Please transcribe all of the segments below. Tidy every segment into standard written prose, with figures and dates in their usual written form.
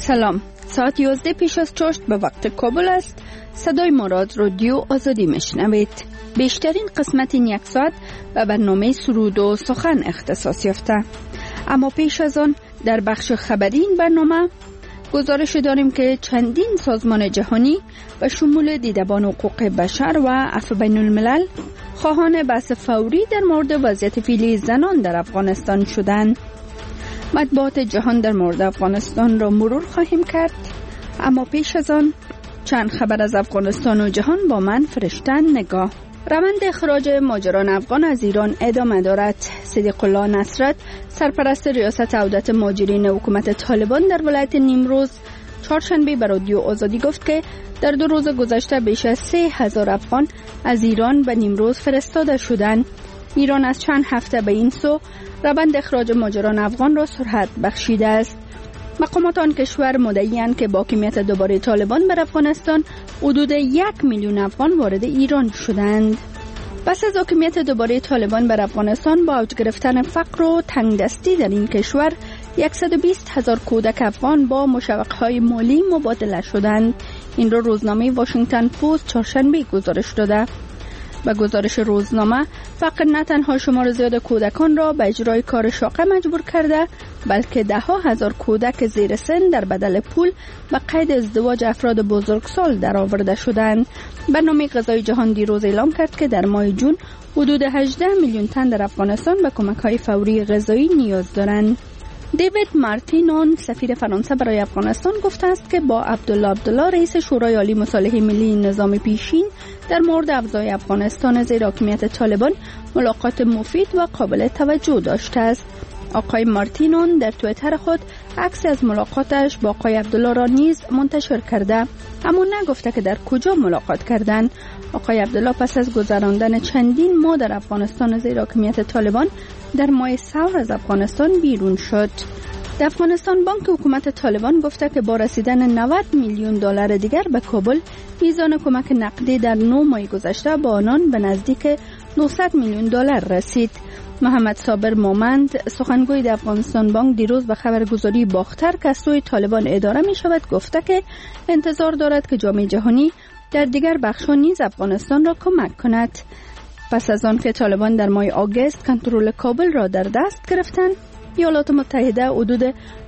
سلام، ساعت 11 پیش از چاشت به وقت کابل است. صدای ما را از رادیو آزادی میشنوید. بیشترین قسمت این یک ساعت به برنامه سرود و سخن اختصاص یافته. اما پیش از آن در بخش خبری این برنامه گزارش داریم که چندین سازمان جهانی به شمول دیدبان حقوق بشر و عفو بین الملل خواهان بحث فوری در مورد وضعیت فعلی زنان در افغانستان شدند. مطبوعات جهان در مورد افغانستان را مرور خواهیم کرد، اما پیش از آن چند خبر از افغانستان و جهان با من فرشتن نگاه. روند اخراج مهاجران افغان از ایران ادامه دارد. صدیق الله نصرت، سرپرست ریاست عودت مهاجرین حکومت طالبان در ولایت نیمروز، چهارشنبه به رادیو آزادی گفت که در 2 روز گذشته بیش از 3,000 افغان از ایران به نیمروز فرستاده شدند. ایران از چند هفته به این سو روند اخراج مهاجران افغان را سرعت بخشیده است. مقامات آن کشور مدعی‌اند که با حاکمیت دوباره طالبان بر افغانستان حدود 1 میلیون افغان وارد ایران شدند. پس از حاکمیت دوباره طالبان بر افغانستان با اوج گرفتن فقر و تنگدستی در این کشور 120,000 کودک افغان با مشوق‌های مالی مبادله شدند. این را روزنامه واشنگتن پست چهارشنبه گزارش داده. با گزارش روزنامه، فقر نه تنها شمار زیاد کودکان را به اجرای کار شاقه مجبور کرده، بلکه 10,000 کودک زیر سن در بدل پول به قید ازدواج افراد بزرگسال درآورده شدند. برنامه غذای جهان دیروز اعلام کرد که در ماه جون حدود 18 میلیون تن در افغانستان به کمک‌های فوری غذایی نیاز دارند. دیوید مارتینون، سفیر فرانسه برای افغانستان، گفته است که با عبدالله رئیس شورای عالی مصالحه ملی نظام پیشین در مورد افزای افغانستان زیر حاکمیت طالبان ملاقات مفید و قابل توجه داشته است. آقای مارتینون در توییتر خود عکس از ملاقاتش با آقای عبدالله را نیز منتشر کرده، اما نگفته که در کجا ملاقات کردند. آقای عبدالله پس از گذراندن چندین ماه در افغانستان زیر حاکمیت طالبان در ماه سور از افغانستان بیرون شد. در افغانستان بانک حکومت طالبان گفته که با رسیدن 90 میلیون دلار دیگر به کابل، میزان کمک نقدی در 9 ماه گذشته با آنان به نزدیک 900 میلیون دلار رسید. محمد صابر مومند، سخنگوی در افغانستان بانک، دیروز به خبرگزاری باختر که از سوی طالبان اداره می شود گفته که انتظار دارد که جامعه جهانی در دیگر بخش‌ها نیز افغانستان را کمک کند. پس از آن که طالبان در ماه آگوست کنترل کابل را در دست گرفتند، ایالات متحده حدود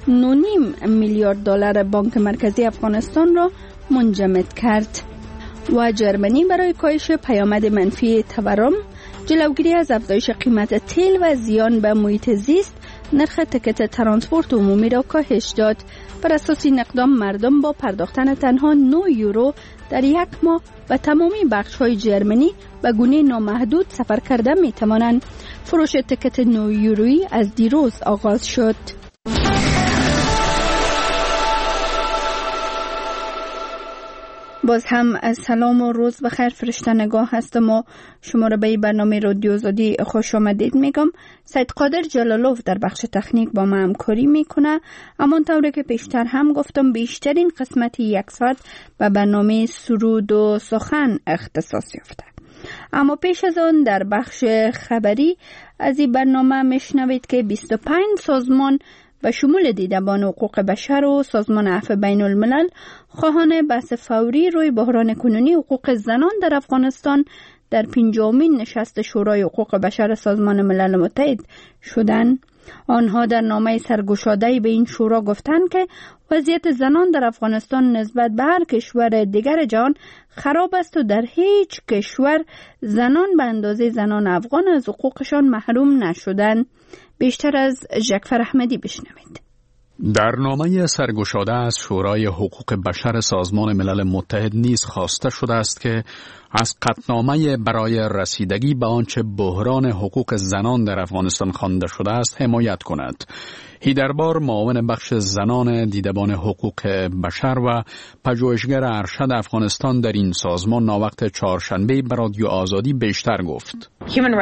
9.5 میلیارد دلار بانک مرکزی افغانستان را منجمد کرد. و جرمنی برای کاهش پیامد منفی تورم، جلوگیری از افزایش قیمت تیل و زیان به محیط زیست، نرخ تکت ترانسپورت عمومی را کاهش داد. بر اساس این اقدام مردم با پرداختن تنها 9 یورو در یک ماه به تمامی بخش‌های جرمنی به گونه نامحدود سفر کرده می‌توانند. فروش تکت 9 یورویی از دیروز آغاز شد. باز هم سلام و روز بخیر، فرشته نگاه هستم و شما را به این برنامه رادیو آزادی خوش آمدید میگم. سید قادر جلالوف در بخش تکنیک با ما همکاری میکنه. همانطوری که پیشتر هم گفتم بیشترین قسمت 1 ساعت به برنامه سرود و سخن اختصاص یافته. اما پیش از آن در بخش خبری از این برنامه میشنوید که 25 سازمان و شمول دیدبان حقوق بشر و سازمان عفو بین الملل خواهان بحث فوری روی بحران کنونی حقوق زنان در افغانستان در 50مین نشست شورای حقوق بشر سازمان ملل متحد شدند. آنها در نامه سرگشاده‌ای به این شورا گفتند که وضعیت زنان در افغانستان نسبت به هر کشور دیگر جهان خراب است و در هیچ کشور زنان به اندازه زنان افغان از حقوقشان محروم نشدند. بیشتر از جعفر احمدی بشنوید. در نامه سرگشاده از شورای حقوق بشر سازمان ملل متحد نیز خواسته شده است که از قطعنامه برای رسیدگی به آنچه بحران حقوق زنان در افغانستان خوانده شده است حمایت کند. هیدربار، معاون بخش زنان دیدبان حقوق بشر و پژوهشگر ارشد افغانستان در این سازمان ناوقت چهارشنبه به رادیو آزادی بیشتر گفت.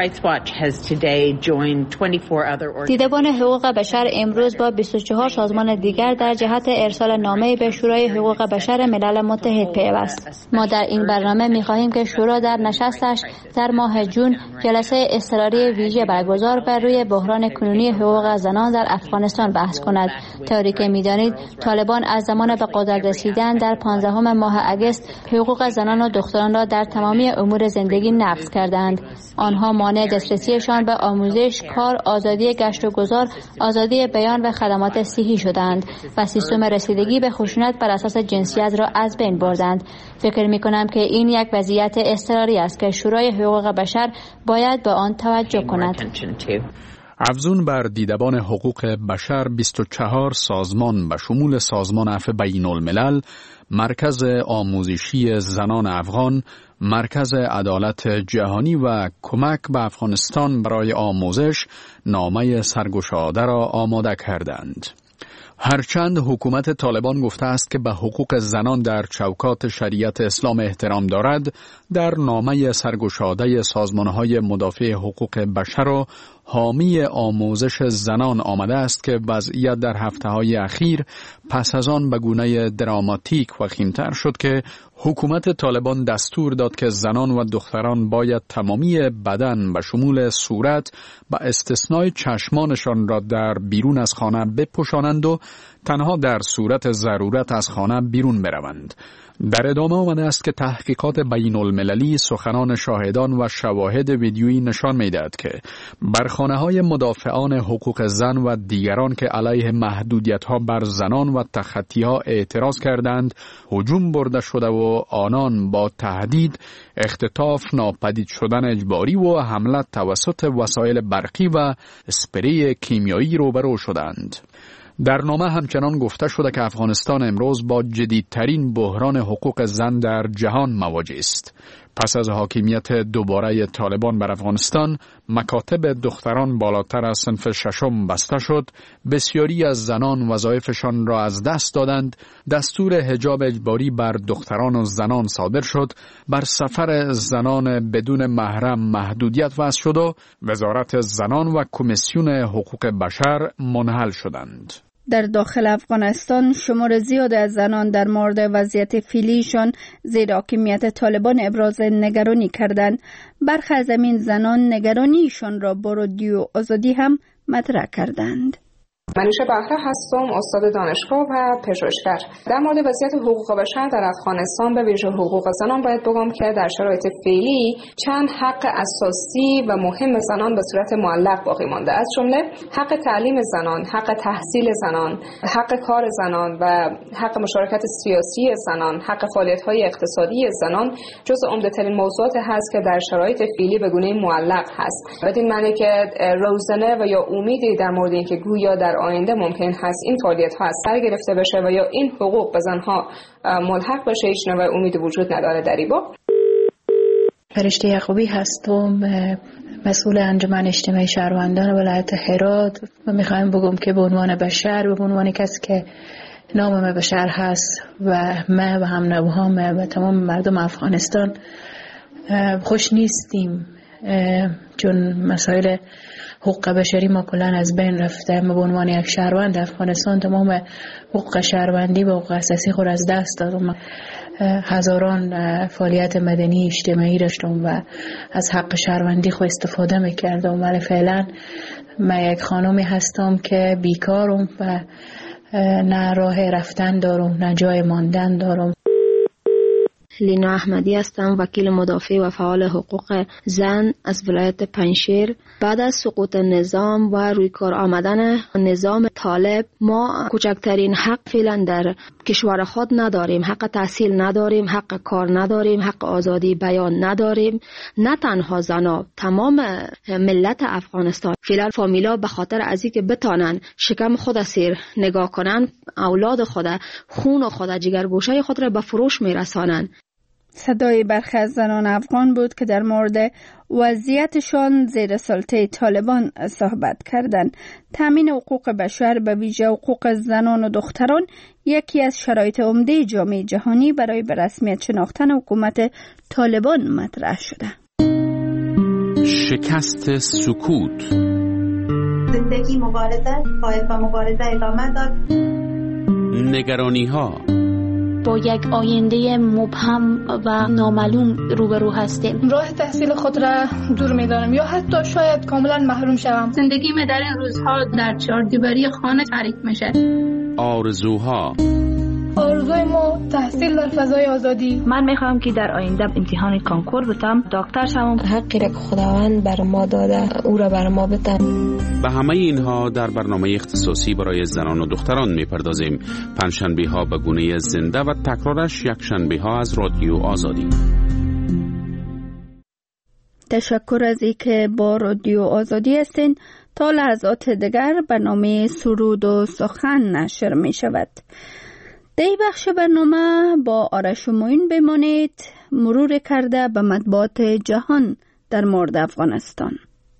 دیدبان حقوق بشر امروز با 24 سازمان دیگر در جهت ارسال نامه به شورای حقوق بشر ملل متحد پیوست. ما در این برنامه می‌خواهیم که که شورا در نشستش در ماه جون جلسه اضطراری ویژه برگزار بر روی بحران کنونی حقوق زنان در افغانستان بحث کند. طوری که می‌دانید طالبان از زمان به قدرت رسیدن در 15 ماه اگست حقوق زنان و دختران را در تمامی امور زندگی نقض کردند. آنها مانع دسترسیشان به آموزش، کار، آزادی گشت و گذار، آزادی بیان و خدمات صحی شدند و سیستم رسیدگی به خشونت بر اساس جنسیت را از بین بردند. فکر می‌کنم که این یک وضعیت اضطراری است که شورای حقوق بشر باید به آن توجه کند. افزون بر دیدبان حقوق بشر 24 سازمان به شمول سازمان عفو بین الملل، مرکز آموزشی زنان افغان، مرکز عدالت جهانی و کمک به افغانستان برای آموزش نامه سرگشاده را آماده کردند. هرچند حکومت طالبان گفته است که به حقوق زنان در چوکات شریعت اسلام احترام دارد، در نامه سرگشاده سازمان‌های مدافع حقوق بشر و حامی آموزش زنان آمده است که وضعیت در هفته‌های اخیر پس از آن به گونه دراماتیک وخیم‌تر شد که حکومت طالبان دستور داد که زنان و دختران باید تمامی بدن به شمول صورت به استثنای چشمانشان را در بیرون از خانه بپوشانند و تنها در صورت ضرورت از خانه بیرون بروند. در ادامه آمده است که تحقیقات بین المللی سخنان شاهدان و شواهد ویدیویی نشان می‌دهد که بر خانه‌های مدافعان حقوق زن و دیگران که علیه محدودیت‌ها بر زنان و تخطی‌ها اعتراض کردند هجوم برده شده و آنان با تهدید، اختطاف، ناپدید شدن اجباری و حمله توسط وسایل برقی و اسپری کیمیایی روبرو شدند. در نامه همچنان گفته شده که افغانستان امروز با جدیدترین بحران حقوق زن در جهان مواجه است. پس از حاکمیت دوباره طالبان بر افغانستان، مکاتب دختران بالاتر از صنف ششم بسته شد، بسیاری از زنان وظایفشان را از دست دادند، دستور حجاب اجباری بر دختران و زنان صادر شد، بر سفر زنان بدون محرم محدودیت وضع شد و وزارت زنان و کمیسیون حقوق بشر منحل شدند. در داخل افغانستان شمار زیاد از زنان در مورد وضعیت فعلیشان زیر حاکمیت طالبان ابراز نگرانی کردند. برخی از این زنان نگرانیشان را با رادیو آزادی هم مطرح کردند. منیشه بهره هستم، استاد دانشگاه و پژوهشگر. در مورد وضعیت حقوق بشر در افغانستان به ویژه حقوق زنان باید بگم که در شرایط فعلی چند حق اساسی و مهم زنان به صورت معلق باقی مانده، از جمله حق تعلیم زنان، حق تحصیل زنان، حق کار زنان و حق مشارکت سیاسی زنان، حق فعالیت‌های اقتصادی زنان جزو عمده‌ترین موضوعات هست که در شرایط فعلی به گونه معلق هست. بدین معنی که روزنه و یا امیدی در مورد اینکه گویا در آینده ممکن هست این فعالیت‌ها از سر گرفته بشه و یا این حقوق به زنها ملحق بشه هیچ نوع امید وجود نداره در این باب. فرشته یعقوبی هستم، مسئول انجمن اجتماعی شهروندان ولایت هرات و میخوایم بگم که به عنوان بشر، به عنوان کسی که نام بشر هست و ما و هم نوهام و تمام مردم افغانستان خوش نیستیم، چون مسائل حقوق بشری ما کلان از بین رفته. ما به عنوان یک شهروند افغانستان تمام حقوق شهروندی و حقوق اساسی خود از دست دادم. هزاران فعالیت مدنی اجتماعی داشتم و از حق شهروندی خود استفاده میکردم، ولی فعلا من یک خانمی هستم که بیکارم و نه راه رفتن دارم نه جای ماندن دارم. لینا احمدی هستم، وکیل مدافع و فعال حقوق زن از ولایت پنجشیر. بعد از سقوط نظام و روی کار آمدن نظام طالب ما کوچکترین حق فعلا در کشور خود نداریم. حق تحصیل نداریم، حق کار نداریم، حق آزادی بیان نداریم. نه تنها زنا، تمام ملت افغانستان فعلا فامیلا به خاطر از اینکه بتانن شکم خود سیر نگاه کنن، اولاد خود، خون خود، جگرگوشه خود را به فروش میرسانن. صدای برخی از زنان افغان بود که در مورد وضعیتشان زیر سلطه طالبان صحبت کردند. تامین حقوق بشر به ویژه حقوق زنان و دختران یکی از شرایط عمده جامعه جهانی برای به رسمیت شناختن حکومت طالبان مطرح شده. شکست سکوت. زندگی مبارزه، باید با مبارزه ادامه داد. نگرانی ها. با یک آینده مبهم و نامعلوم روبرو هستیم. راه تحصیل خود را دور می‌دانم یا حتی شاید کاملا محروم شوم. زندگی من در این روزها در چهاردیواری خانه تعریف میشه. آرزوها. آرزوی ما تحصیل در فضای آزادی. من میخوام که در آینده امتحان کانکور بتم، دکتر شوم. حقی را که خداوند بر ما داده او را بر ما بتم. به همه اینها در برنامه اختصاصی برای زنان و دختران میپردازیم. پنجشنبه ها به گونه زنده و تکرارش یک شنبه ها از رادیو آزادی. تشکر از اینکه با رادیو آزادی هستین. تا لحظات دیگر برنامه سرود و سخن نشر می شود. در بخش برنامه با آرش و معین بمانید. مرور کرده به مطبوعات جهان در مورد افغانستان.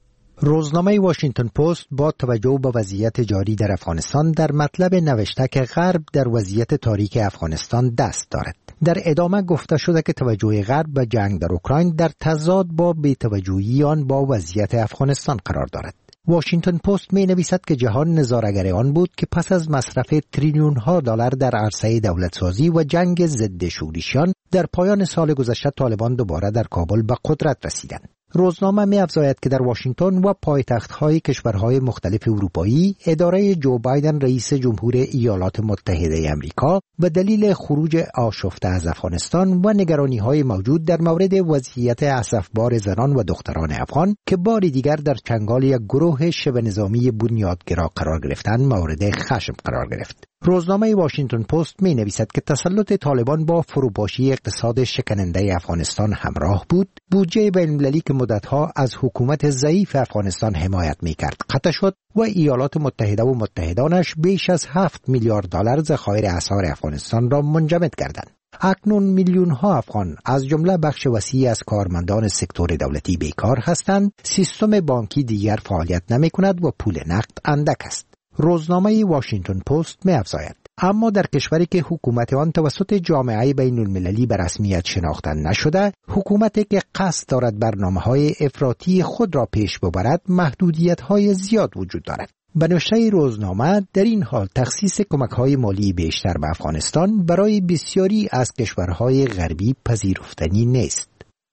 روزنامه واشنگتن پست با توجه به وضعیت جاری در افغانستان در مطلب نوشته که غرب در وضعیت تاریک افغانستان دست دارد. در ادامه گفته شده که توجه غرب به جنگ در اوکراین در تضاد با بی‌توجهی آن با وضعیت افغانستان قرار دارد. واشنگتن پست می نویسد که جهان نظاره‌گر آن بود که پس از مصرف تریلیون ها دلار در عرصه دولتسازی و جنگ ضد شورشیان در پایان سال گذشته طالبان دوباره در کابل به قدرت رسیدند. روزنامه می افزاید که در واشنگتن و پایتخت‌های کشورهای مختلف اروپایی اداره جو بایدن رئیس جمهور ایالات متحده آمریکا به دلیل خروج آشفته از افغانستان و نگرانی‌های موجود در مورد وضعیت اسفبار زنان و دختران افغان که بار دیگر در چنگال یک گروه شبه نظامی بنیادگرا قرار گرفتند مورد خشم قرار گرفت. روزنامه واشنگتن پست می نویسد که تسلط طالبان با فروپاشی اقتصاد شکننده افغانستان همراه بود. بودجه بین‌المللی که مدتها از حکومت ضعیف افغانستان حمایت می کرد قطع شد و ایالات متحده و متحدانش بیش از 7 میلیارد دلار ذخایر اسعار افغانستان را منجمد کردند. اکنون میلیون ها افغان از جمله بخش وسیعی از کارمندان سکتور دولتی بیکار هستند. سیستم بانکی دیگر فعالیت نمی کند و پول نقد اندک است. روزنامه واشنگتن پست می افزاید اما در کشوری که حکومت آن توسط جامعه بین المللی به رسمیت شناخته نشده، حکومتی که قصد دارد برنامه‌های افراطی خود را پیش ببرد، محدودیت‌های زیاد وجود دارد. به نوشته روزنامه در این حال تخصیص کمک‌های مالی بیشتر به افغانستان برای بسیاری از کشورهای غربی پذیرفتنی نیست.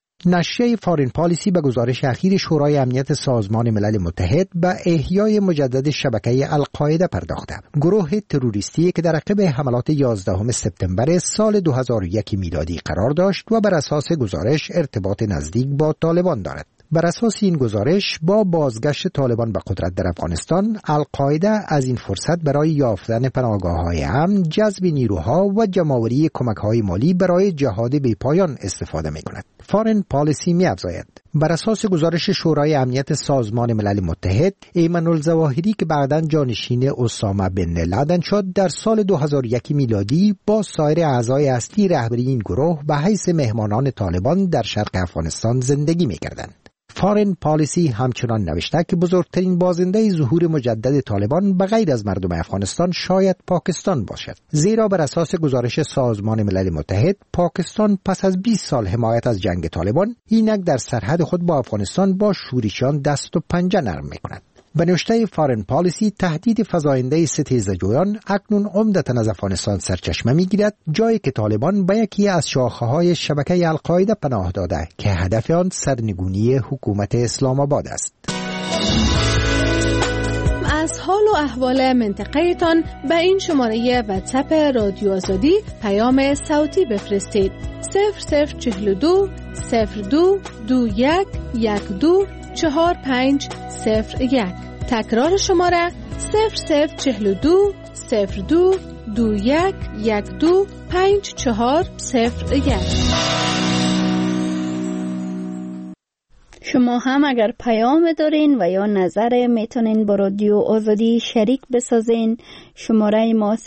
نشریه فارین پالیسی به گزارش اخیر شورای امنیت سازمان ملل متحد به احیای مجدد شبکه القاعده پرداخته. گروه تروریستی که در عقب حملات 11 سپتامبر سال 2001 میلادی قرار داشت و بر اساس گزارش ارتباط نزدیک با طالبان دارد. بر اساس این گزارش با بازگشت طالبان به قدرت در افغانستان، القاعده از این فرصت برای یافتن پناهگاه‌های امن، جذب نیروها و جمع‌آوری کمک‌های مالی برای جهاد بی‌پایان استفاده می‌کند. فارین پالیسی می‌افزاید بر اساس گزارش شورای امنیت سازمان ملل متحد، ایمن الظواهری که بعداً جانشین اسامه بن لادن شد، در سال 2001 میلادی با سایر اعضای اصلی رهبری این گروه به حیث مهمانان طالبان در شرق افغانستان زندگی می‌کردند. فارین پالیسی همچنان نوشته که بزرگترین بازنده ظهور مجدد طالبان به غیر از مردم افغانستان شاید پاکستان باشد، زیرا بر اساس گزارش سازمان ملل متحد پاکستان پس از 20 سال حمایت از جنگ طالبان اینک در سرحد خود با افغانستان با شورشیان دست و پنجه نرم می‌کند. به نوشته فارین پالیسی تهدید فزاینده ستیزجویان اکنون عمدتاً از افغانستان سرچشمه می‌گیرد، جایی که طالبان به یکی از شاخه‌های شبکه القاعده پناه داده که هدف آن سرنگونی حکومت اسلام آباد است. از حال و احوال منطقه‌تان به این شماره واتساپ رادیو آزادی پیام صوتی بفرستید. 0042 02 21 12 4501. تکرار شماره 0042 02 21 12 5401. شما هم اگر پیام دارین و یا نظر میتونین با رادیو آزادی شریک بسازین. شماره ما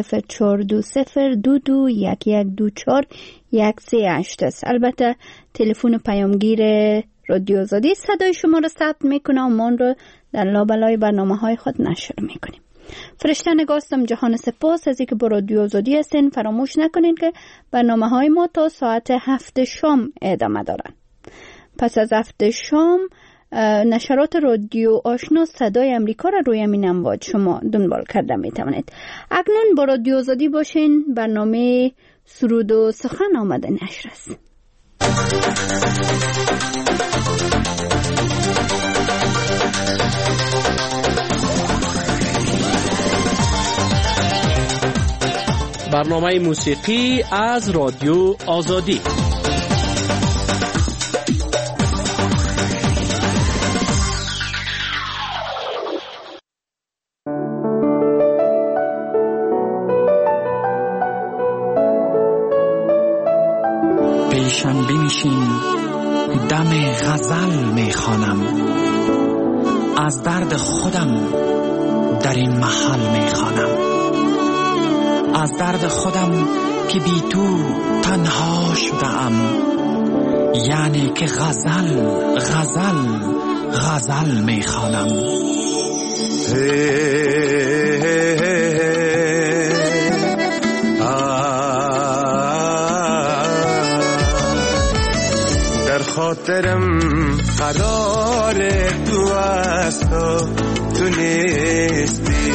0042221124 است. البته تلفن پیامگیر رادیو آزادی صدای شما را ثبت میکنه و من رو در لابلای برنامه‌های خود نشر میکنیم. فرشته نگاستم جهان سپاس از اینکه با رادیو آزادی هستین. فراموش نکنین که برنامه‌های ما تا ساعت 7 شام ادامه دارن. پس از 7 شام نشرات رادیو آشنا صدای امریکا را روی همین امواج شما دنبال کرده می توانید. اکنون با رادیو آزادی باشین. برنامه سرود و سخن آمده نشر است. برنامه موسیقی از رادیو آزادی. پیشم بنشین دم غزل میخوانم، از درد خودم در این محل میخوانم، از درد خودم که بی تو تنها شدم، یعنی که غزل غزل غزل میخوانم. در خاطرم قرار تو است و تو نیستی،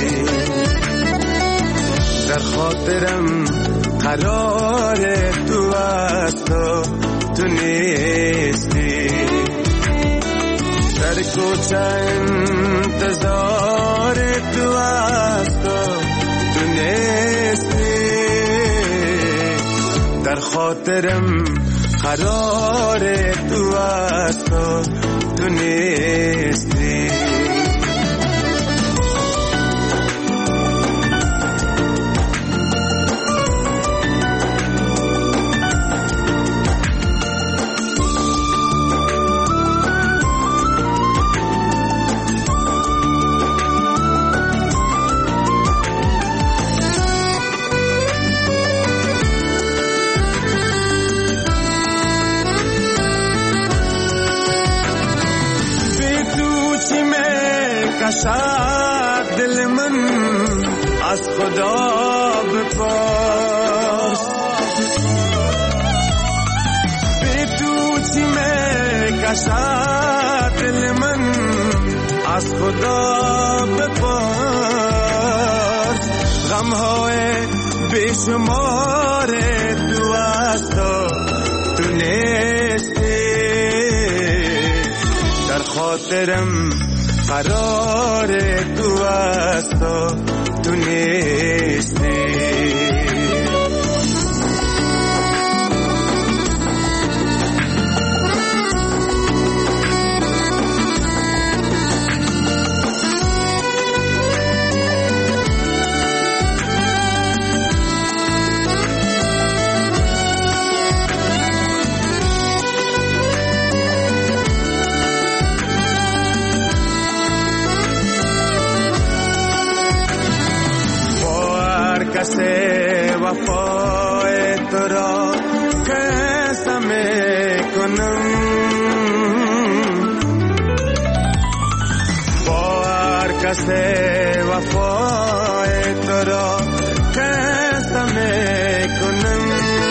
در خاطرم قرار تو است و تو نیستی، در کوچه انتظار تو است و تو نیستی، در خاطرم قرار تو است و تو نیستی. کشد دل من از خدا بپرس، بی تو چی می کشد دل من از خدا بپرس، غمهای بیشمار تو است و تو نیستی، در خاطرم قرار تو است و تو نیستی. کسی وفای تو را کیسه میکنم، با هر کسی وفای تو را کیسه میکنم،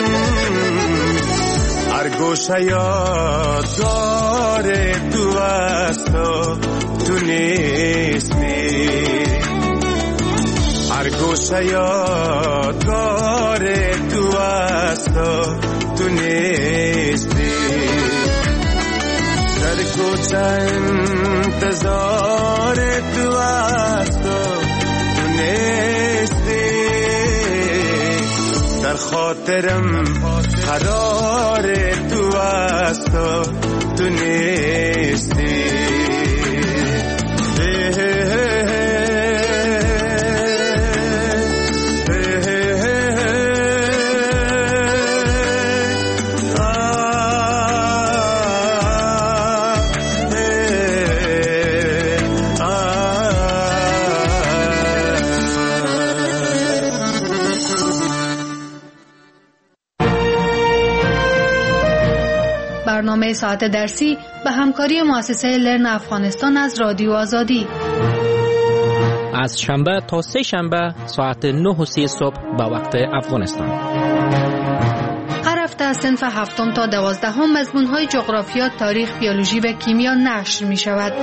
هر گوشه یادگار تو است و تو نیستی، هر گوشه یادگار تو است و تو نیستی، در کوچه انتظار تو است و تو نیستی، در خاطرم قرار تو است و تو نیستی. برنامه ساعت درسی به همکاری مؤسسه لرن افغانستان از رادیو آزادی، از شنبه تا سه شنبه ساعت 9:30 صبح به وقت افغانستان. هر هفته از صنف 7 تا 12 مضمون‌های جغرافیا، تاریخ، بیولوژی و کیمیا نشر می‌شود.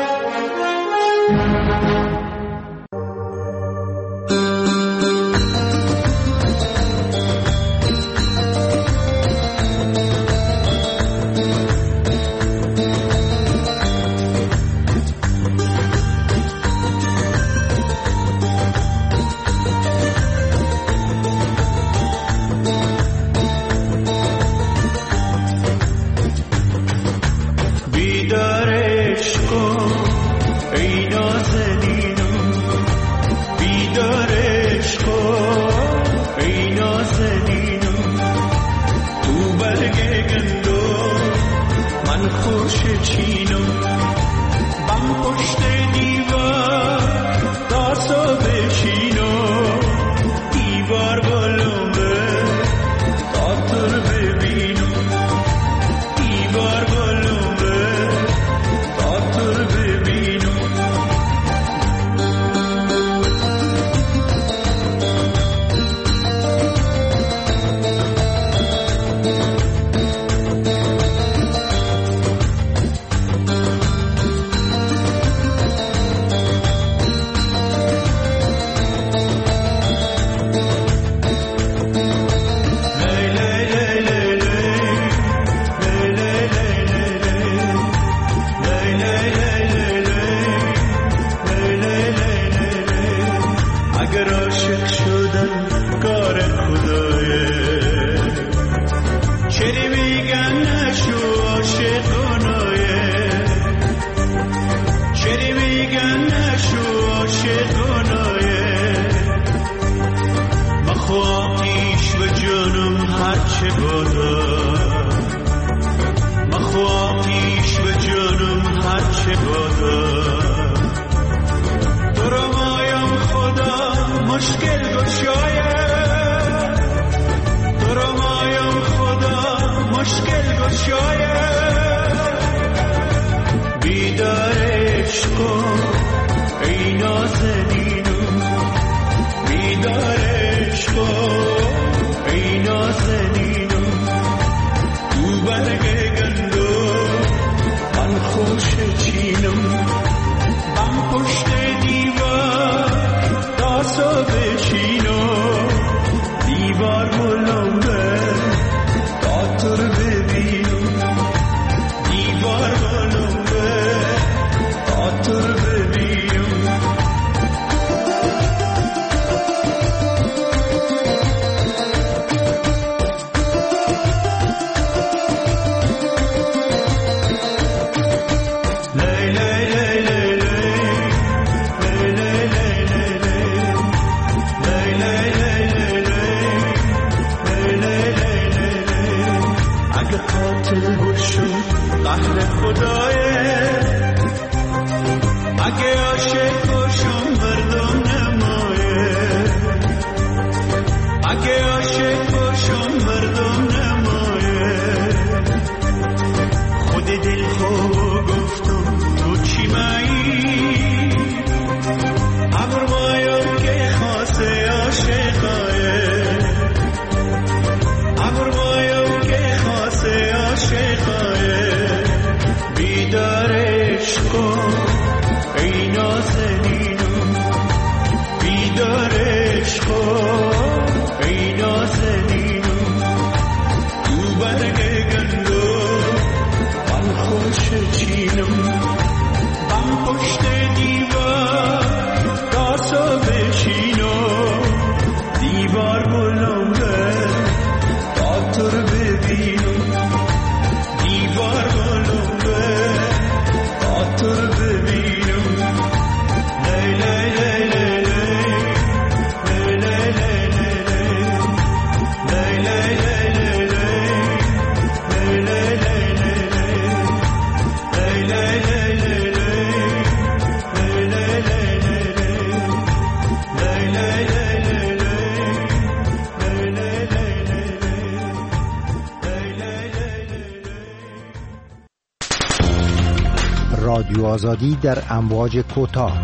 رادیو آزادی در امواج کوتاه.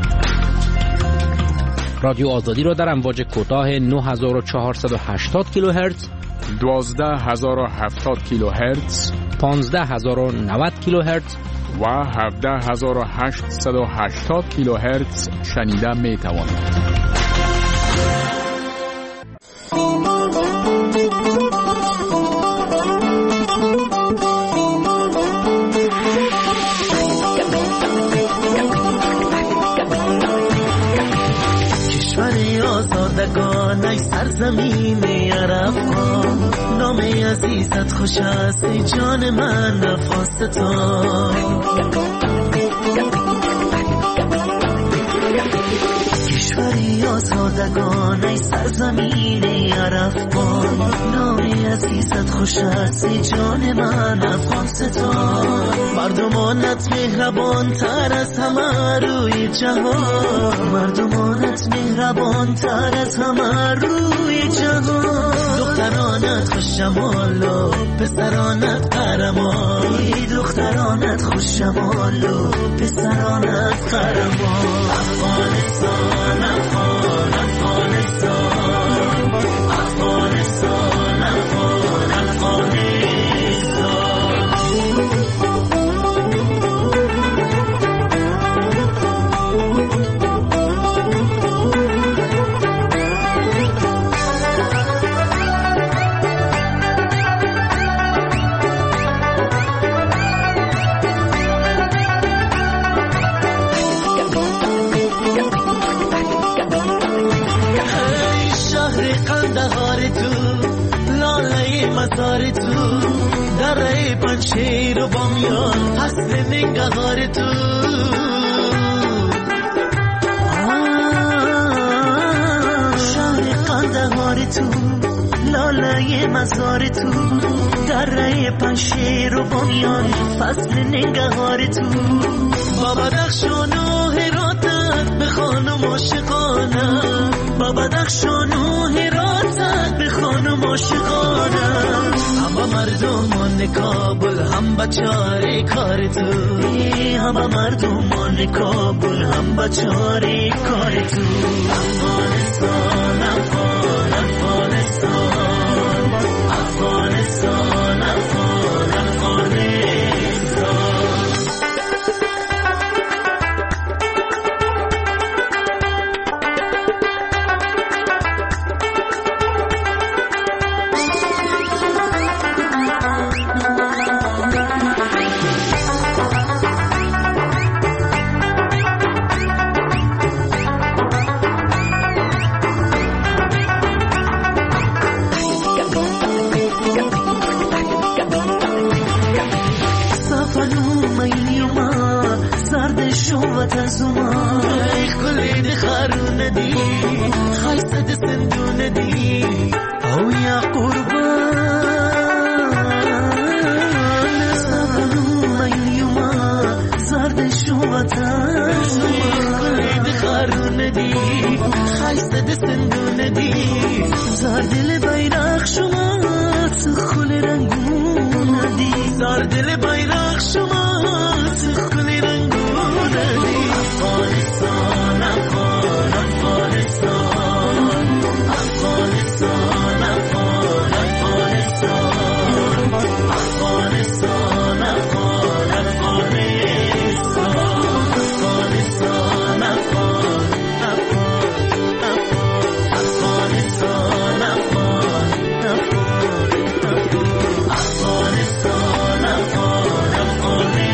رادیو آزادی را در امواج کوتاه 9480 کیلوهرتز 12070 کیلوهرتز، 15090 کیلوهرتز و 17880 کیلوهرتز شنیده می توانید. آزادگان ای سرزمین عرفان، نام عزیزت خوش است ای جان من نفاستان. کشوری آزادگان ای سرزمین عرفان، نام عزیزت خوش است ای جان من افغانستان. مردمانت مهربان تر از همه روی جهان، مردمانت مهربان تر از همه روی جهان. دخترانت خوش جمال و پسرانت قهرمان، دخترانت خوش جمال و پسرانت قهرمان. افغانستان افغان افغانستان، افغانستان افغان افغانستان. مزار تو دره پنشیر و بامیان حسن نگهار تو. شهر قندهار تو لاله مزار تو دره پنشیر و بامیان فصل نگهار تو. با بدخشان و هراتت به خانم عاشقانه، با بدخشان و هراتت به خانم عاشقانه. همه مردمان کابل هم بچاره کار تو، همه مردمان کابل هم بچاره کار تو. افغانستان افغان افغانستان، افغانستان افغان افغانستان. تزوما ای خلید خارون دی خایسته دستندون دی او یا قربان سبنو میوما زرد شوتا خلید خارون دی خایسته دستندون دی زردل بیرق شما سخل رنگون دی زردل بیرق شما سخل رنگون. افغانستان افغان افغانستان، افغانستان افغان افغانستان، افغانستان افغان افغانستان، افغانستان افغان افغانستان افغان افغانستان افغان افغانستان.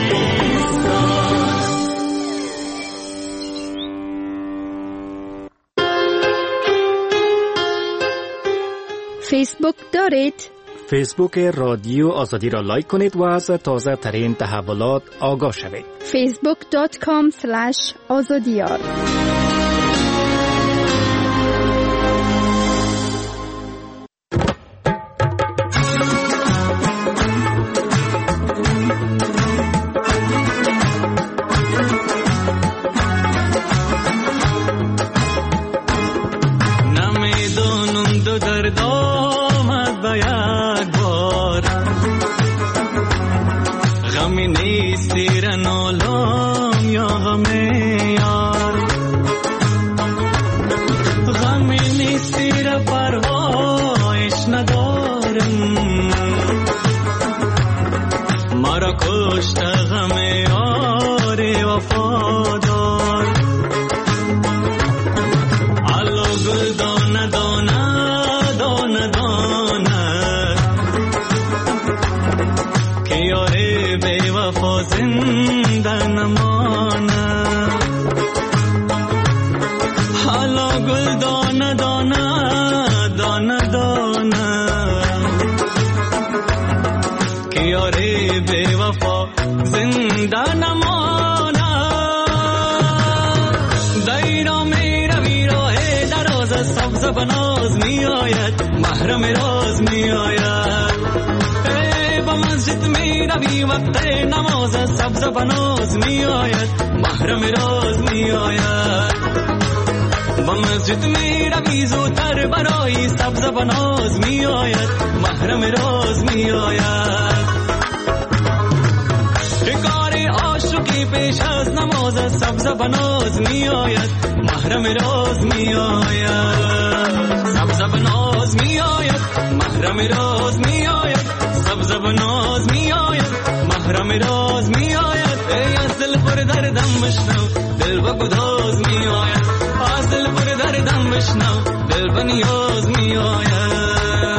فیسبوک دارید؟ فیسبوک رادیو آزادی را لایک کنید و از تازه ترین تحولات آگاه شوید. facebook.com/azadiyar. کشت غم یار وفادار. علا گل دانه دانه دانه دانه که یار بی وفا زنده نمانه. علا گل دانه دانه دانه دانه که یار بی وفا زنده نمانه. دیرا میره ویراه دراز سبز بناز می آید محرم راز می آید. با مسجد میره وی وقت نماز سبز بناز می آید محرم راز می آید. با مسجد میره وی زودتر برای سبز بناز می آید محرم راز می آید. عاشقی پیش از نماز سبز بناز می آید محرم راز می آید. سبز بناز می آید محرم راز می آید. سبز بناز می آید محرم راز می آید. ای از دل پر دردم بشنو دل با گداز می آید. از دل پر دردم بشنو دل با نیاز می آید.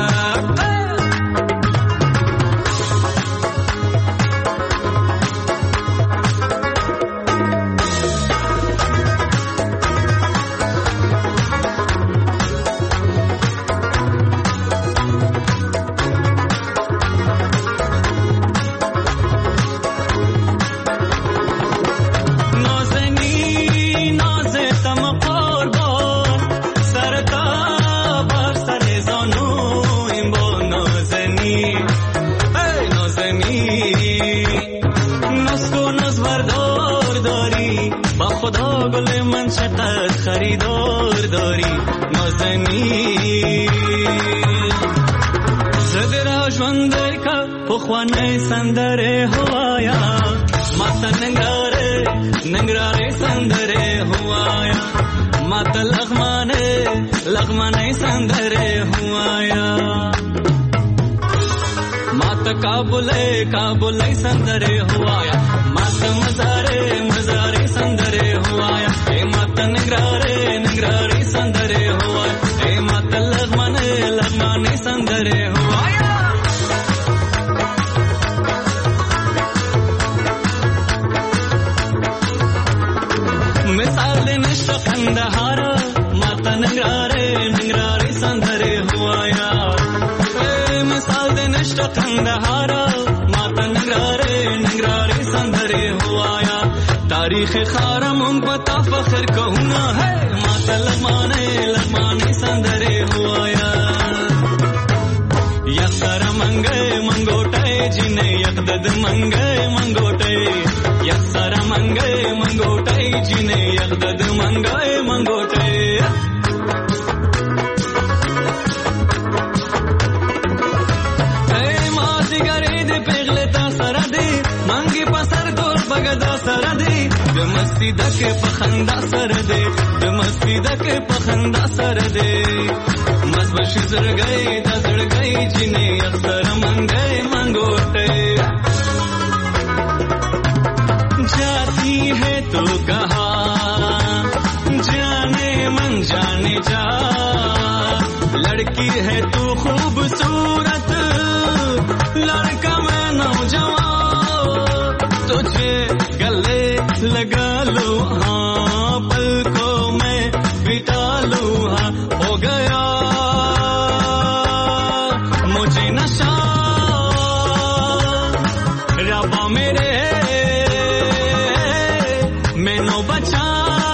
خدا گل من چقدر خریدار داری نازنی. زده را جوانده که پخوانه سندره هوایا ماتا ننگراره سندره هوایا ماتا لغمانه سندره هوایا ماتا کابله سندره هوایا ماتا مزاره سندره هوایا اے ماتا نگراره سندره هوایا اے ماتا لغمانه سندره هوایا. مثال نشتا قندهارا ماتا نگراره سندره هوایا. مثال نشتا قندهارا ماتا نگراره سندره هوایا. تاریخ خارمون پتا فخر کهونا ہے ماتا لغمانے سندرے ہوایا. یک سر منگوٹے جنہیں یقدد منگوٹے یک سر منگوٹے جنہیں یقدد منگوٹے. اے ماتی گرے دے پیغلتا سرا دے مانگی پسر دور بگدا سرا دے مستی دکے پخندا سر دے مستی دکے پخندا سر دے مزبش زر گئی جنہیں اکثر منگوٹے. جاتی ہے تو کہاں جانے من جانے جا لڑکی ہے تو خوبصورت لڑکا میں نوجوان تجھے گلے لگا لو ہاں پلکوں میں بٹا لو ہاں ہو گیا مجھے نشہ ربا میرے میں نو بچا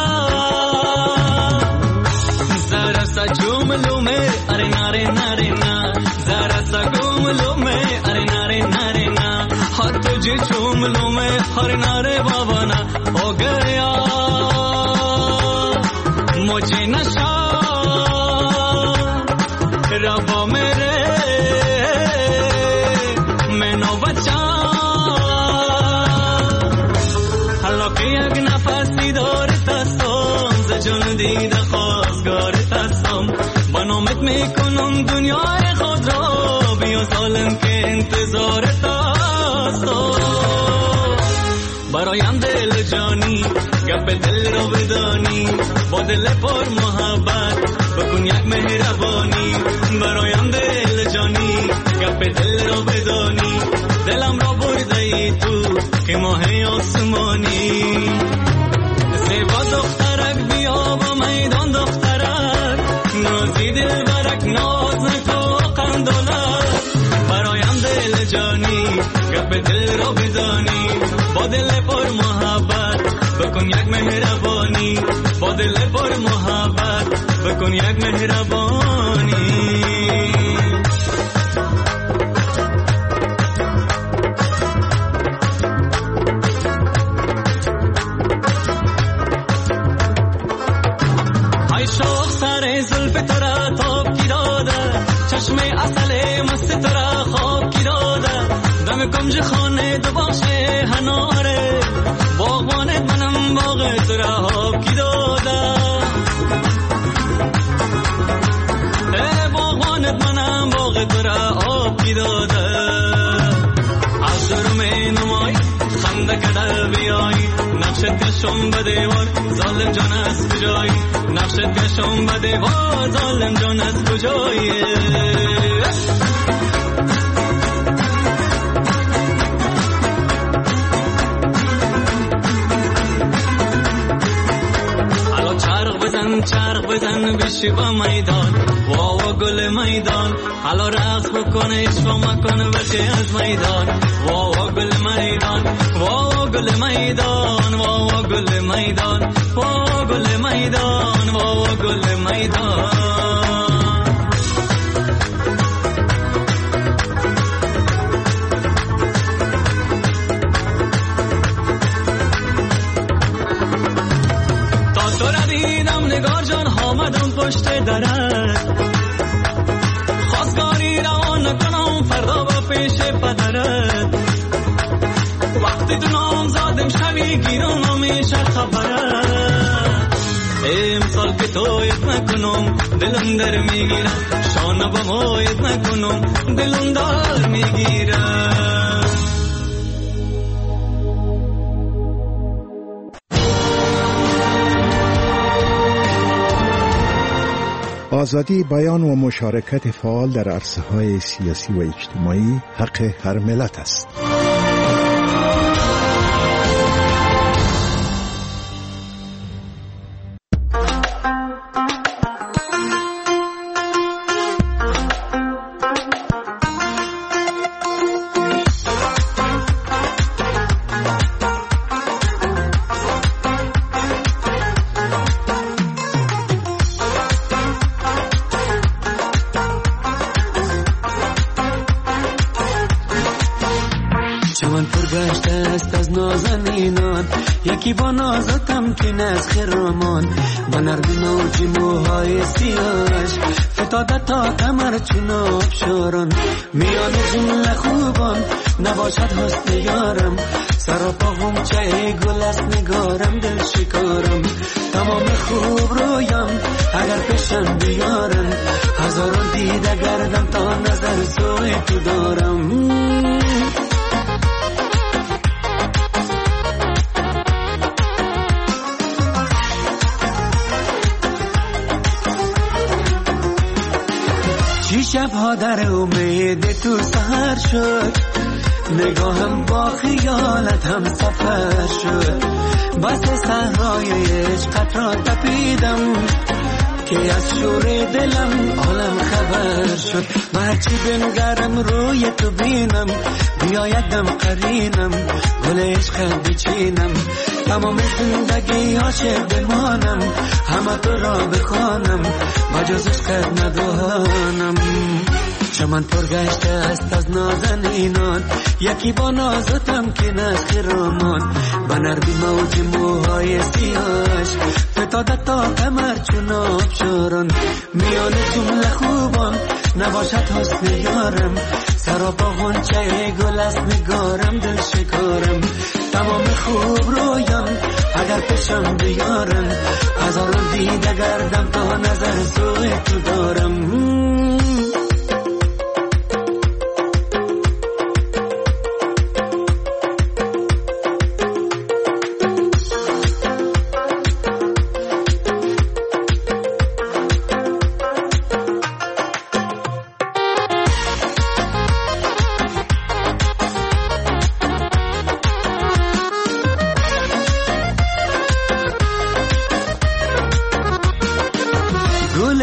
ذرا سا جھوم لوں میں ارے نارے نارے نا ذرا سا گھوم لوں میں ارے نارے نارے نا ہاں تجھے چوم لوں میں ہر نارے بابا نا ہو گیا مجھے نشہ ربا میرے میں نو بچا حلقی اگنا فاسی دور تستم زجون دید خواستگار تستم بنامت میکنم دنیای خود را بیا ظالم که انتظار تستم. برایم دل جانی گپ دل رو بدانی با دل پر محبت بکن یک مهربانی برایم دل جانی گپ دل رو بدانی دلم را برده ای تو که ماه آسمانی زیبا دخترک بیا با میدان دخترک نازی دل برک ناز نکو قندولک برایم دل جانی گپ دل را بدانی با دل پر محبت بکن یک مهربانی با دل پر محبت بکن یک مهربانی های شوق سر زلف ترا تاب کی داده چشم اصل مست ترا خواب کی داده دم کنج خانه دو باشه هناره باغبانت منم باغ ترا خواب کی داده باغبانت منم باغ ترا خواب کی داده از درم نمای خنده کده بیای نقشت کشم به دیوار ظالم جان از کجایی نقشت کشم به دیوار ظالم جان از کجایی چرخ بزن بشی با میدان واوا گل میدان حالا رقص بکن عشق مکن بچه از میدان واوا گل میدان واوا گل میدان واوا گل میدان واوا گل میدان واوا گل میدان نگار جان آمدم پشت درت خواستگاری روان نکنم فردا با پیش پدرت وقتی تو نام زادم شوی گیرم همیشه خبرت امسال که تویت نکنم دلم در میگیرم شانه با مویت نکنم دلم دار میگیرم آزادی بیان و مشارکت فعال در عرصه‌های سیاسی و اجتماعی حق هر ملت است. یکی با نازتم که از خرامان با نرمی موجی موهای سیاهش فتاده تا کمر چون آبشاران میان جمله خوبان نباشد حسن یارم سراپا غنچه گل است نگارم دل شکارم تمام خوب رویم اگر پیشم بیارم هزاران دیده گردم تا نظر سوی تو دارم شبها در امید تو سهر شد نگاهم با خیالت هم سفر شد بس صحرای عشقت را تپیدم که از شور دلم عالم خبر شد و هرچی بنگرم روی تو بینم بیایدم قرینم گل عشقت بچینم تمام زندگی عاشق بمانم همه تو را بخوانم و جز عشقت ندانم چمن پرگشته است از نازنینان یکی با نازتم که نز خرامان با نرمی موج موهای سیاهش فتاده تا کمر چون آبشاران میان جمله خوبان نباشد حسن یارم سراپا غنچه گل است نگارم دل شکارم تمام خوب رویم اگر پیشم بیارم هزاران دیده گردم تا نظر سوی تو دارم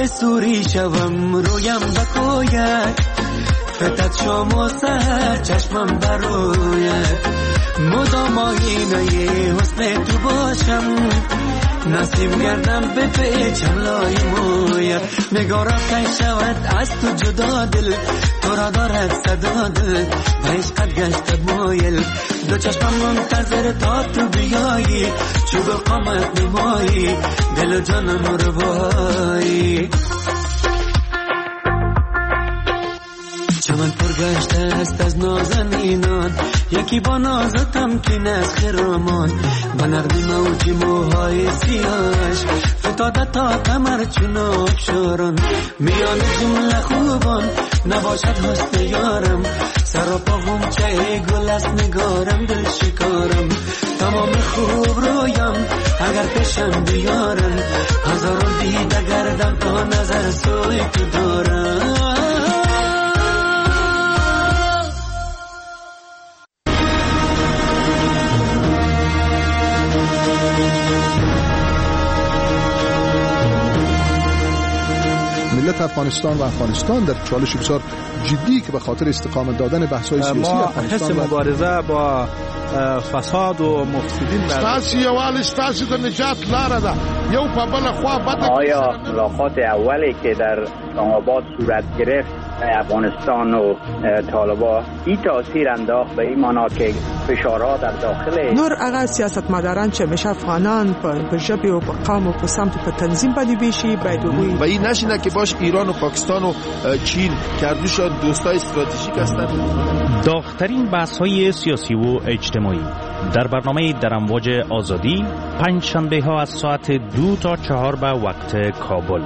ابر سوری شوم رویم بکوید فتت شام و سهر چشمم بروید مدام آینه حسن تو باشم نسیم گردم به پیچم لای موید نگارا کن شود از تو جدا دل تو را دارد صدا دل به عشقت گشتد مایل دو چشمم منتظر تا تو بیایی چوب قامت نمایی دل و جانم رو بایی چمن پرگشته است از نازنینان یکی با ناز تمکین از خرامان با نرمی موجی موهای سیاهش فتاده تا کمر چون آبشاران میان جمله خوبان نباشد حسن یارم سر و پا غنچه گل است نگارم دل شکارم تمام خوب رویم اگر پیشم بیارن هزاران دیده گردم تا نظر سوی تو دارم ملت افغانستان و افغانستان در چالش بسیار جدی که به خاطر استقامت دادن بحث‌های سیاسی ما حس مبارزه با فساد و مفسدین ستاسو یووالی ستاسو د نجات لاره ده یو په بله خوا بده. آیا ملاقات اولی که در اسلام آباد صورت گرفت افغانستان و طالبان این تاثیر انداخت به این معنا که فشارها در داخل نور هغه سیاستمداران چې همیشه افغانان په ژبې او په قوم او په سمت په تنظیم باندې بیشي باید و این نشینه که باش ایران و پاکستان و چین که هردوشان دوستای استراتژیک هستند. داغ‌ترین بحث‌های سیاسی و اجتماعی در برنامه در امواج آزادی پنج شنبه ها از ساعت 2 تا 4 به وقت کابل.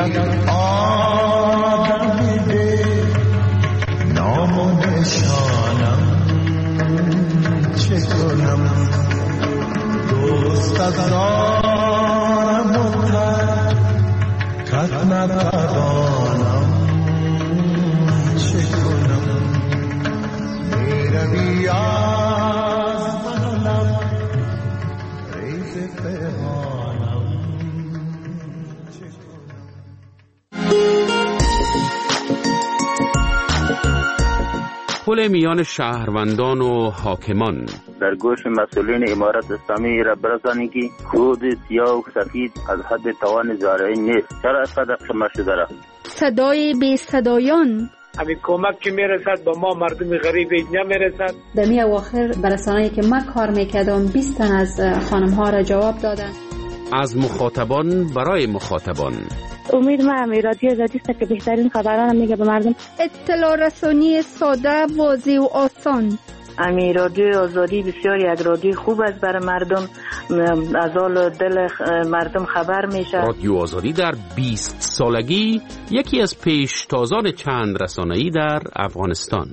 یک آدم به نام و نشانم چه کنم دوست از دارم و ترک نتوانم چه کنم میروی از منم ریز پیمانم چه کنم. پل میان شهروندان و حاکمان در گوش مسئولین امارت اسلامی را برسانید که خود سیاه و سفید از حد توان زارعین نیست. چرا اینقدر خمه شده را؟ صدای بی صدایان، همین کمک که میرسد با ما مردم غریب نمیرسد. در می اواخر برسانه‌ای که من کار میکردم 20 تن از خانم ها را جواب دادن. از مخاطبان برای مخاطبان. امید ما رادیو آزادی است که بهترین خبران میگه به مردم. اطلاع رسانی ساده، واضح و آسان. رادیو آزادی بسیار یک رادیو خوب است برای مردم، از حال دل مردم خبر میشه. رادیو آزادی در 20 سالگی یکی از پیشتازان چند رسانه‌ای در افغانستان.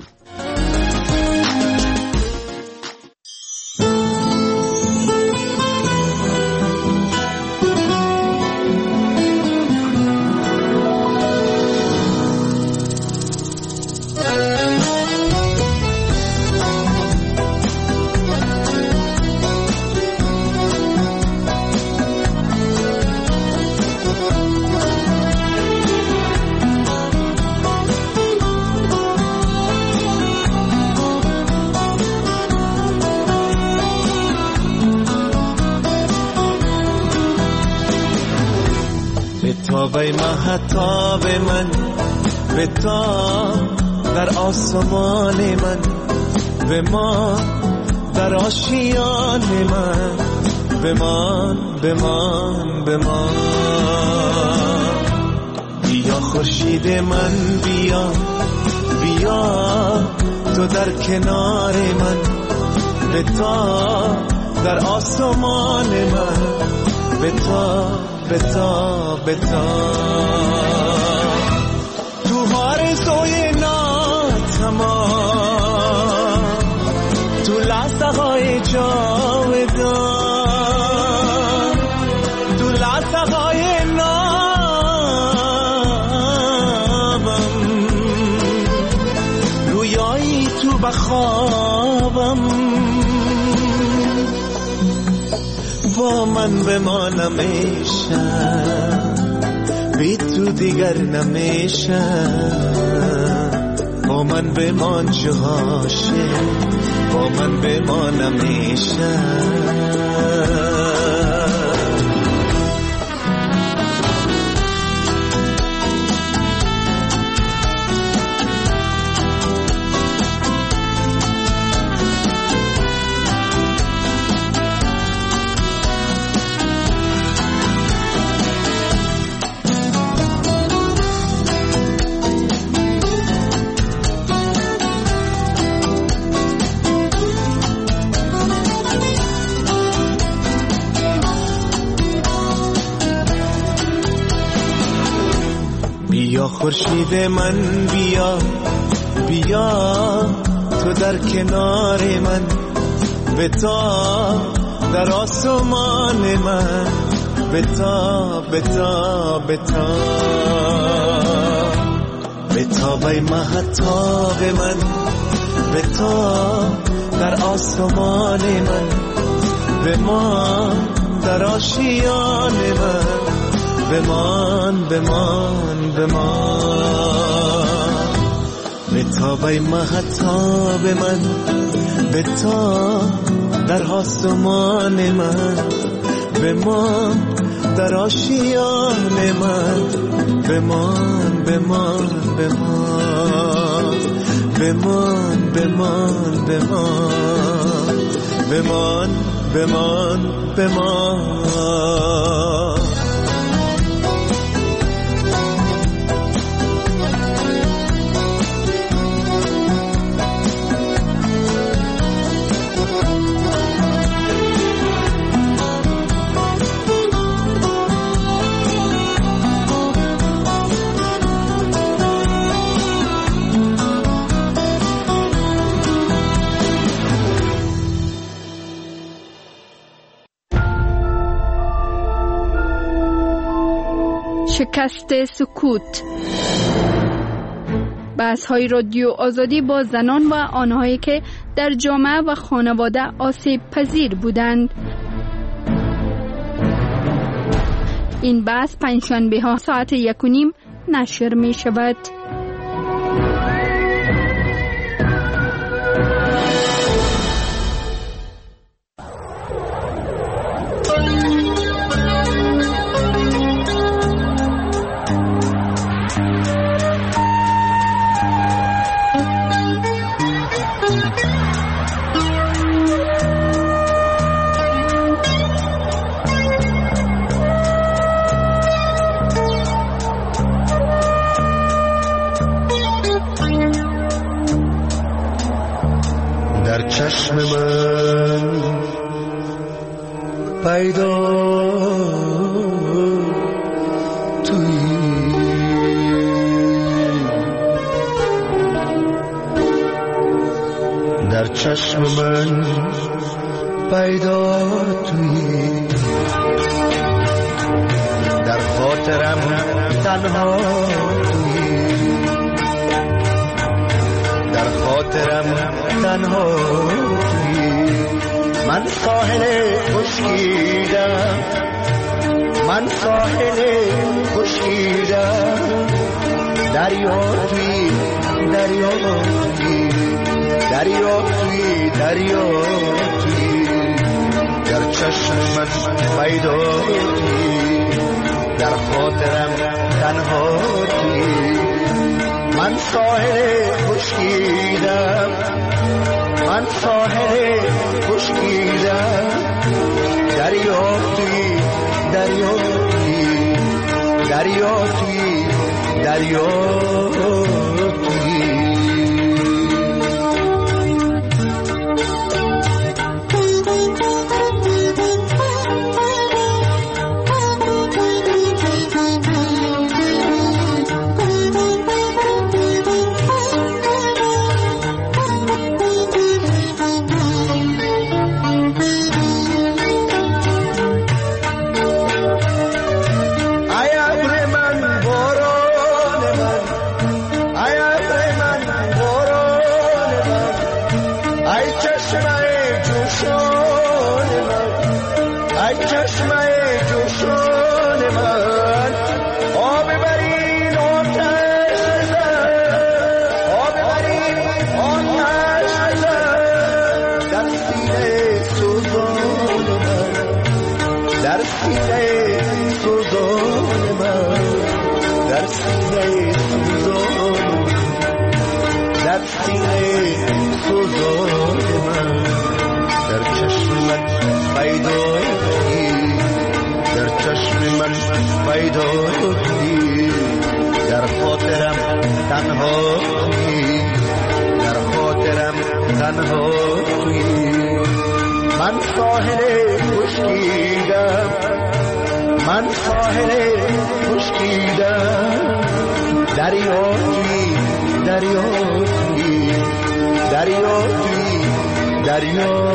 وای مهتاب من به تا در آسمان من، به ما در آشیان من، بمان بمان بمان. بیا خورشید من بیا بیا تو در کنار من، به تا در آسمان من، به تا بتا بتا. تو آرزوی ناتمام، تو لحظه های جاودان، تو لحظه های نامم، رویایی تو بخوابم، با من بمانم ایشم، بی تو دیگر نمیشم. با من بمان چه عاشق، با من بمانم ایشم. بیا خورشید من بیا بیا تو در کنار من، به تا در آسمان من، به تا به تا به تا. به تا بای مهتاب من، به تا در آسمان من، به ما در آشیان من، بمان بمان بمان. به تا بای مهتاب من، به تا در آسمان من، به ما در آشیان من، بمان بمان بمان. بمان بمان بمان، بمان بمان بمان. شکست سکوت. بحث های رادیو آزادی با زنان و آنهایی که در جامعه و خانواده آسیب پذیر بودند. این بحث پنجشنبه ها ساعت 1:30 نشر می شود. در چشم من پیدا تویی، در چشم من پیدا تویی، در خاطرم تنها تویی، در خاطرم تنها تویی. من ساحل خشکیدم، من ساحل خشکیدم، دریا تویی، دریا تویی، دریا تویی، دریا تویی. در چشم من پیدا تویی، در خاطرم تنها تویی. من ساحل خشکیدم، من ساحل خشکیدم، دریا تویی، دریا تویی، دریا تویی، دریا تویی. در خاطرم تنها تویی، در خاطرم تنها تویی. من ساحل خشکیدم، من ساحل خشکیدم، دریا تویی، دریا تویی، دریا تویی، دریا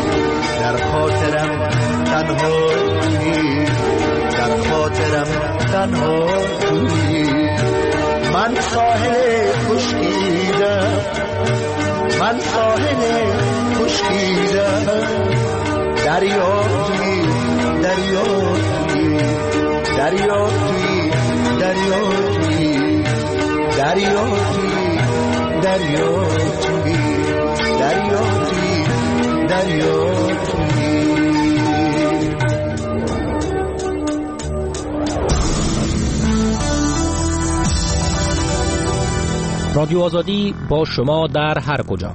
در خاطرم تنها تویی، من ساحل خشکیدم، من ساحل خشکیدم، دریا تویی، دریا تویی، دریا تویی، دریا تویی، دریا تویی، دریا تویی، دریا تویی، دریا تویی. رادیو آزادی با شما در هر کجا.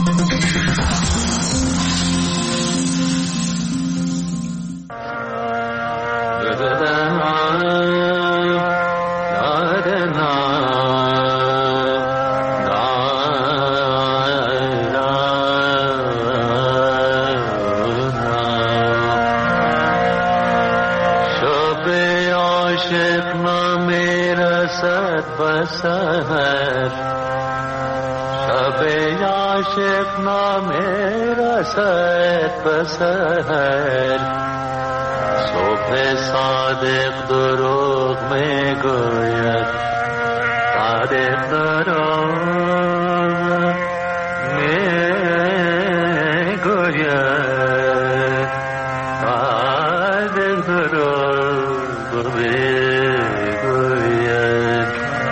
عاشق نام رسد بسهر، صبح صادق دروغ می گوید، صادق دروغ می گوید، صادق دروغ می گوید.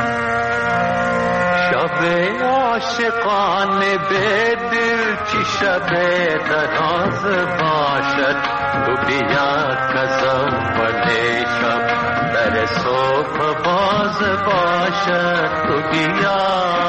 شب عاشقان به دل چی شب دراز باشد، تو بیا کزم ولی شب در صبح باز باشد، تو بیا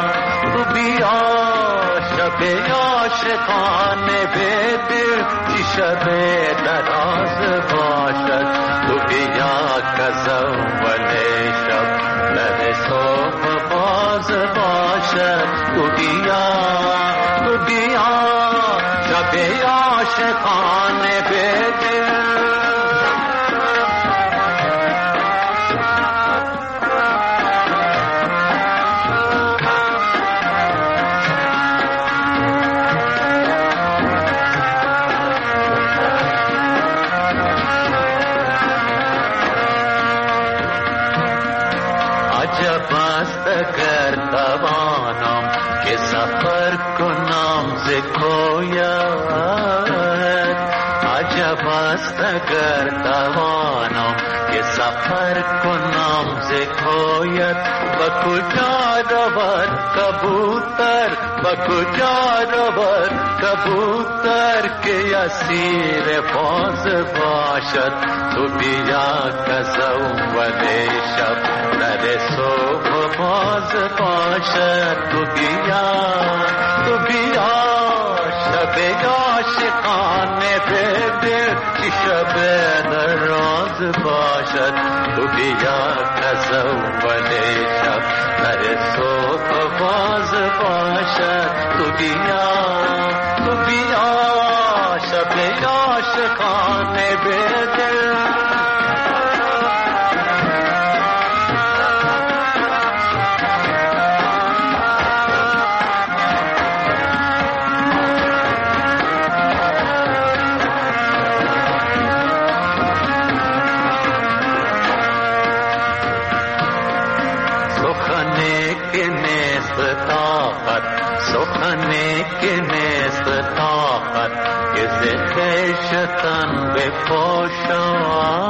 شب عاشقان به دل چی شب دراز باشد، تو بیا کزم ولی شب در صبح باز باشد، تو بیا شب عاشقان به دل. عجب است اگر توانم که سفر کنم ز کویت، عجب است اگر توانم که سفر کنم ز کویت. به کجا رود کبوتر، به کجا رود کبوتر که اسیر باز باشد، تو بیا کزم ولی شب در صبح باز باشد، تو بیا شب عاشقان به دل چی شب دراز باشد، تو بیا کزم ولی شب در صبح باز باشد، تو بیا شب عاشقان به دل. سخنی که نیست طاقت که ز خویشتن بپوشم،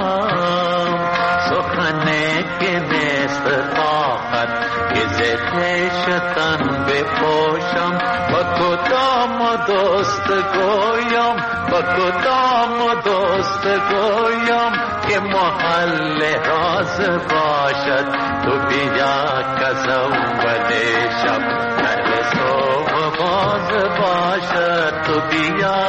سخنی که نیست طاقت که ز خویشتن بپوشم. با کدام دوست گویم، با کدام دوست گویم که محل راز باشد، تو بیا کزم ولی شب در صبح باز باشد، تو بیا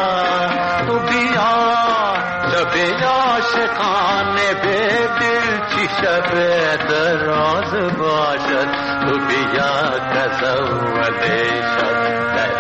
شب عاشقان به دل چی شب دراز باشد، تو بیا کزم ولی شب در